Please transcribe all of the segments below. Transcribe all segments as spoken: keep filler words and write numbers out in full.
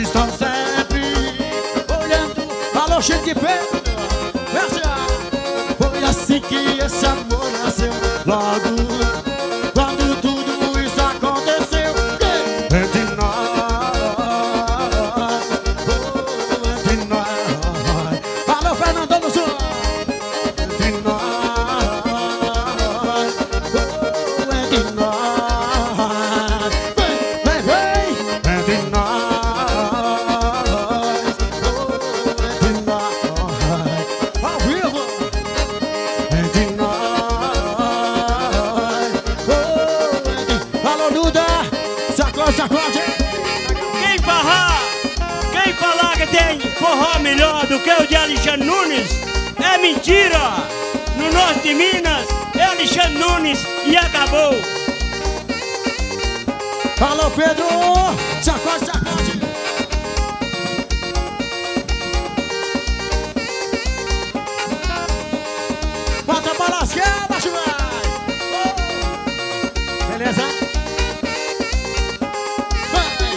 estão sempre olhando. Alô, Chico de Pedro, foi assim que esse amor nasceu. Logo quando tudo isso aconteceu, entre nós, oh, entre nós. Alô, Fernando do Sul. Entre nós, oh, entre nós. Vem, vem, vem. Entre nós, oh, entre nós. Ao vivo. Entre nós, oh, entre... Alô, Duda. Sacode, sacode. Quem farrar, quem falar que tem forró melhor do que o de Alexandre Nunes é mentira. No norte de Minas é Alexandre Nunes e acabou. Alô, Pedro. Sacode, sacode. Bota pra lascar, baixo vai. Oh. Beleza? Vai.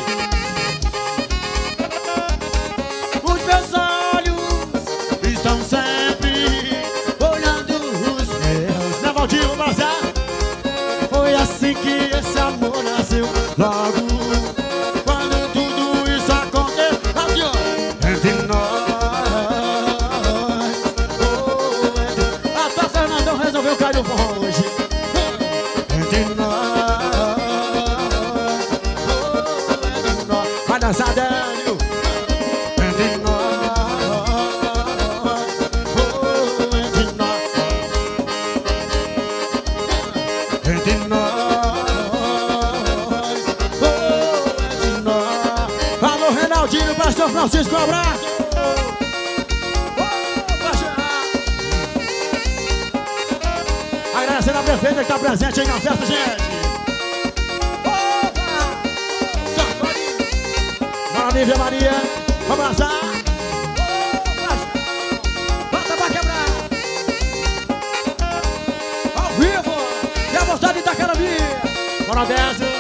Os meus olhos estão sempre olhando os meus. Na Valdir, Bazar. Foi assim que esse amor nasceu. Logo quando tudo isso aconteceu. Aqui, ó. Entre nós, oh, entre... Até Fernandão resolveu cair no forró hoje. Entre nós, oh, entre nós. Vai dançar, Daniel. Entre nós, oh, entre nós. Entre nós, oh, entre nós. Alô, Renaldinho, pastor Francisco, um abraço. Oh, baixar. Agradecendo a prefeita que está presente aí na festa, gente. Opa! Sacode. Dona Nívia Maria, vamos abraçar. Oh, baixar. Bota pra quebrar. Ao vivo. E a moçada de Itacarami. Bora dessa.